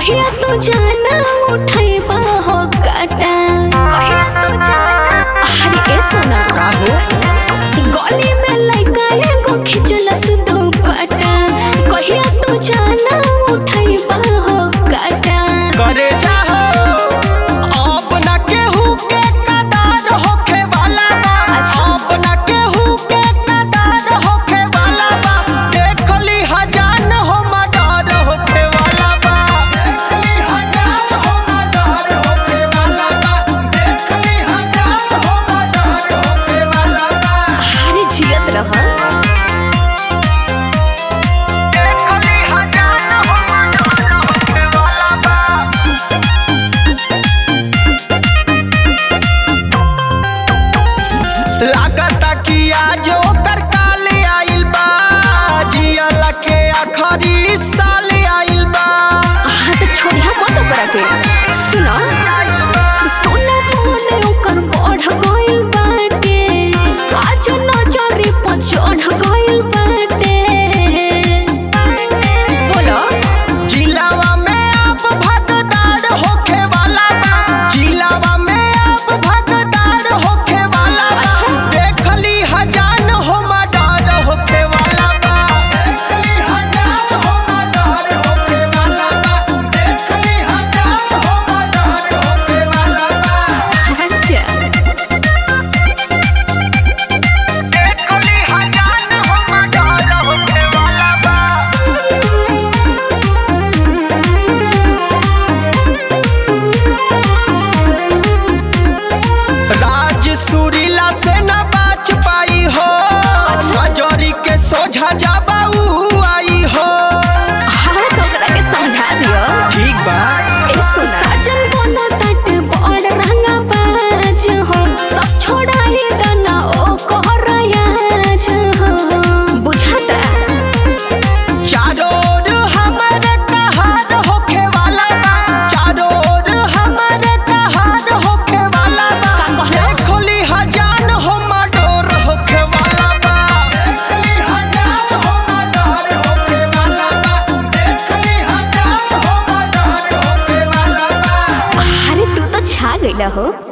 कहिया तो जाना उठैबा हो काटा अरे ए सोना का हो गली में लइका एगो खिचलस दुपट्टा कहिया तो जाना उठैबा हो काटा करे जाहो अपना केहू के कदार होखे वाला बा अपना केहू के कदार होखे वाला बा देखली हजान हो मर्डर होखे वाला बा देखली हजान हो मर्डर होखे वाला बा देखली हजान हो मर्डर होखे वाला बा अरे जियत रह देखली हजान हो मर्डर होखे वाला बा लागता कि आज ओकर काल आइल बा जियला के आखरी साल आइल बा हाँ तो छोड़िया मत ओकरा के सुना सोना मोने ओकर बढ़ गइल बाटे आज नजरी पर चढ़ गइल बाटे बोलो जिलावा में आप भगदार होखे वाला बा जिलावा में आप भगदार होखे वाला बा देखली हजान हो मर्डर होखे वाला बा देखली हजान हो मर्डर होखे वाला बा देखली हजान हो मर्डर होखे वाला बा अच्छा देखली हजान हो मर्डर होखे वाला बा राज सुरीला से न बाच पाई हो नजरी के सोझा जाबा ऊ आई हो हाँ तो ओकरा के समझा दियो ठीक बा ए सोना साजन बनो तट बड़ रंगा बाज हो सब छोड़ाई दना ओ कहरायाज हो बुझाता चारों ओर हमरे कहार होखे वाला बा चारों ओर हमरे कहार होखे वाला बा का कहला? देखली हजान हो मर्डर होखे वाला बा देखली हजान हो मर्डर होखे वाला बा देखली हजान हो मर्डर होखे वाला बा अरे तू तो छा गइला हो